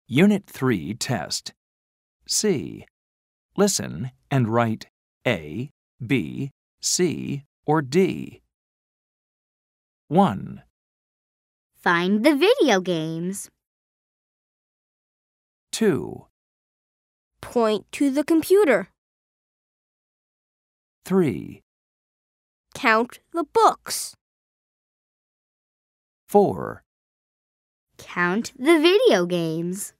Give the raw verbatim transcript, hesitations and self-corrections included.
Unit three test. C. Listen and write A, B, C, or D. one. Find the video games. two. Point to the computer. three. Count the books. four. Count the video games.